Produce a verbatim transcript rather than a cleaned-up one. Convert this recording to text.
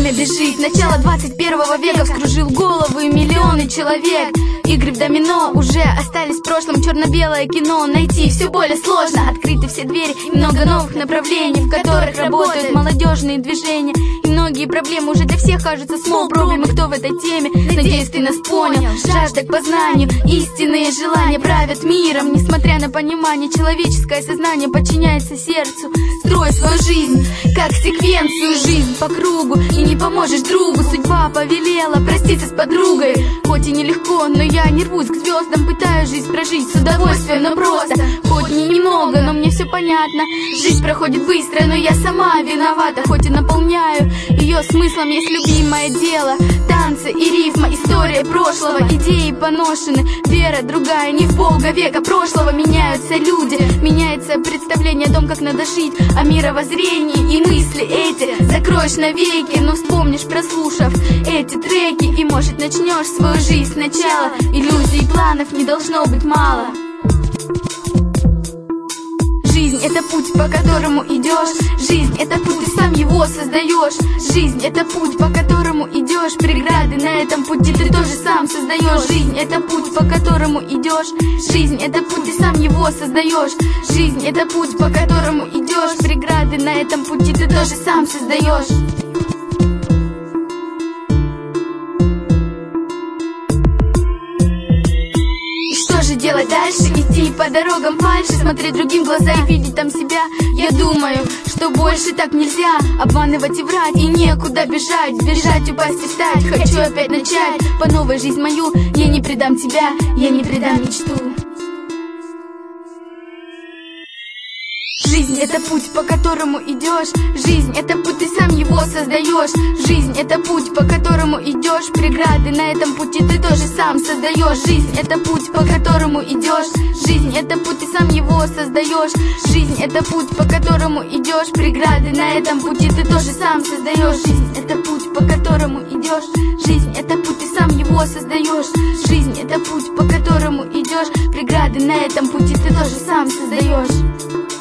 время бежит. Начало двадцать первого века вскружил головы миллионы человек. Игры в домино уже остались в прошлом. Черно-белое кино найти все более сложно. Открыты все двери и много новых направлений, в которых работают молодежные движения. И многие проблемы уже для всех кажутся small проблемы. Кто в этой теме? Надеюсь, ты нас понял. Жажда к познанию, истинные желания правят миром. Несмотря на понимание, человеческое сознание подчиняется сердцу. Строй свою жизнь, как секвенцию, жизнь по кругу, и не поможешь другу. Судьба повелела проститься с подругой. Хоть и нелегко, но я не рвусь к звездам. Пытаюсь жизнь прожить с удовольствием, но просто. Хоть не немного, но мне все понятно. Жизнь проходит быстро, но я сама виновата. Хоть и наполняю ее смыслом, есть любимое дело. Танцы и рифма, история прошлого. Идеи поношены, вера другая. Не в Бога века прошлого. Меняются люди, меняется представление о том, как надо жить, о мировоззрении и мысли эти закроешь навеки. Но вспомнишь, прослушав эти треки, и может начнешь свою жизнь сначала. Иллюзий и планов не должно быть мало. Жизнь — это путь, по которому идешь. Жизнь — это путь, ты сам его создаешь. Жизнь — это путь, по которому идешь. Преграды на этом пути ты тоже сам создаешь. Жизнь — это путь, по которому идешь. Жизнь — это путь, ты сам его создаешь. Жизнь — это путь, по которому идешь. Преграды на этом пути ты тоже сам создаешь. Делать дальше, идти по дорогам фальши, смотреть другим в глаза и видеть там себя. Я думаю, что больше так нельзя. Обманывать и врать, и некуда бежать. Бежать, упасть и встать, хочу опять начать по новой жизнь мою. Я не предам тебя, я не предам мечту. Жизнь — это путь, по которому идешь. Жизнь — это путь, ты сам его создаешь. Жизнь — это путь, по которому идешь. Преграды на этом пути ты тоже сам создаешь. Жизнь — это путь, по которому идешь. Жизнь — это путь, ты сам его создаешь. Жизнь — это путь, по которому идешь. Преграды на этом пути ты тоже сам создаешь. Жизнь — это путь, по которому идешь. Жизнь — это путь, ты сам его создаешь. Жизнь — это путь, по которому идешь. Преграды на этом пути ты тоже сам создаешь.